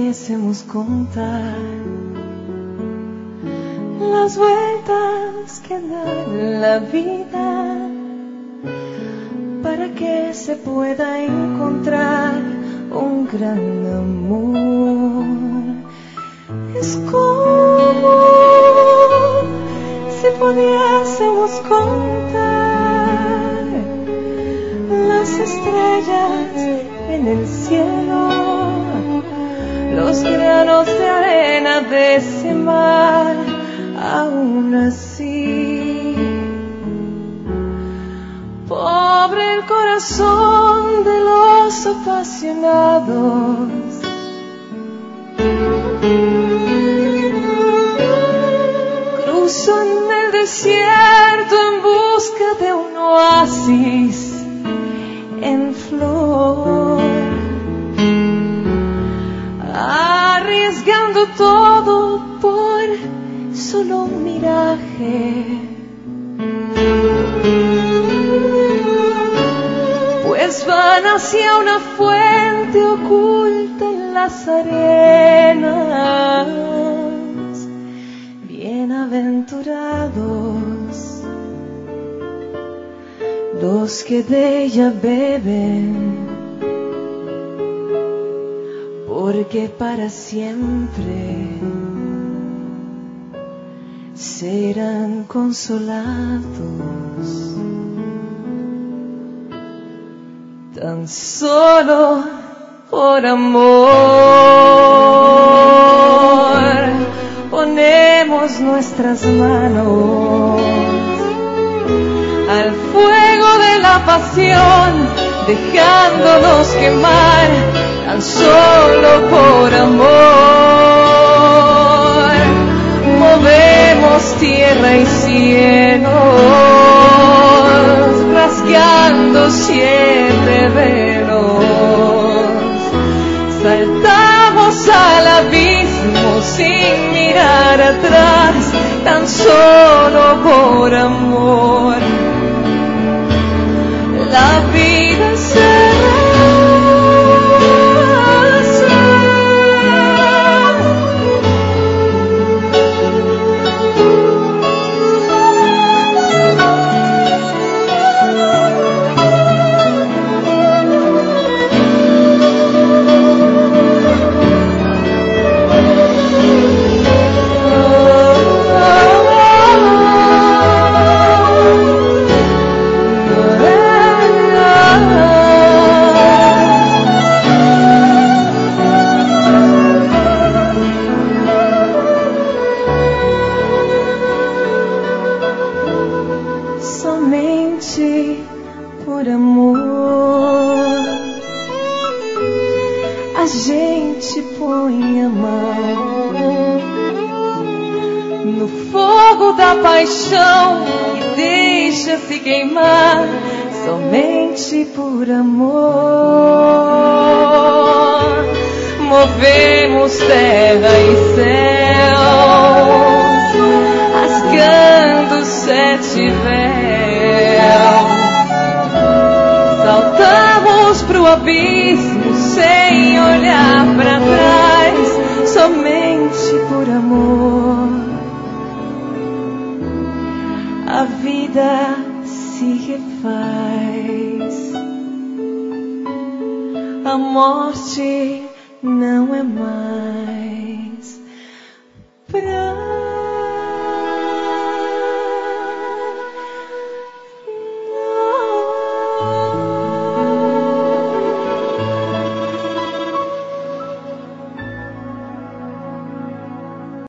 pudiésemos contar las vueltas que da la vida para que se pueda encontrar un gran amor. Es como si pudiésemos contar las estrellas en el cielo, los granos de arena de ese mar. Aún así, pobre el corazón de los apasionados, cruzan el desierto en busca de un oasis en flor, arriesgando todo por solo un miraje, pues van hacia una fuente oculta en las arenas. Bienaventurados los que de ella beben, porque para siempre serán consolados. Tan solo por amor ponemos nuestras manos al fuego de la pasión, dejándonos quemar tan solo por amor. Movemos tierra y cielos, rasgando 7 velos, saltamos al abismo sin mirar atrás, tan solo por amor. La vida se por amor a gente põe a mão no fogo da paixão e deixa-se queimar somente por amor. Movemos terra e céus, rasgando 7 véus, saltamos pro abismo sem olhar pra trás, somente por amor. A vida se refaz, a morte não é mais pra